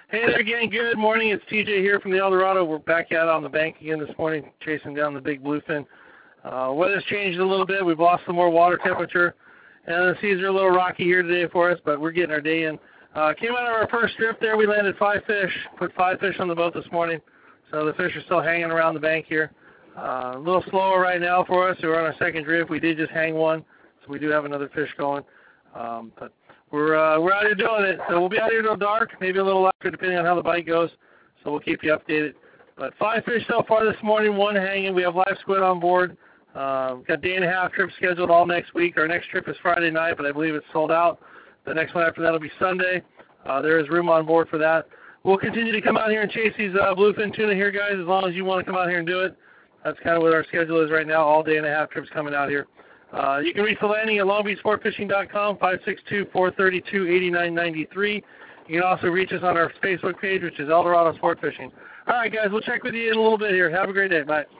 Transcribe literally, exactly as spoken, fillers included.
Hey there again. Good morning. It's T J here from the El Dorado. We're back out on the bank again this morning, chasing down the big bluefin. Uh, weather's changed a little bit. We've lost some more water temperature, and the seas are a little rocky here today for us, but we're getting our day in. Uh, came out of our first trip there. We landed five fish, put five fish on the boat this morning, so the fish are still hanging around the bank here. Uh, a little slower right now for us. We're on our second drift. We did just hang one, so we do have another fish going. Um, but we're uh, we're out here doing it. So we'll be out here till dark, maybe a little after, depending on how the bite goes. So we'll keep you updated. But five fish so far this morning, one hanging. We have live squid on board. Uh, we've got day and a half trip scheduled all next week. Our next trip is Friday night, but I believe it's sold out. The next one after that will be Sunday. Uh, there is room on board for that. We'll continue to come out here and chase these uh, bluefin tuna here, guys, as long as you want to come out here and do it. That's kind of what our schedule is right now, all day and a half trips coming out here. Uh, you can reach the landing at long beach sport fishing dot com, five six two, four three two, eight nine nine three. You can also reach us on our Facebook page, which is El Dorado Sport Fishing. All right, guys, we'll check with you in a little bit here. Have a great day. Bye.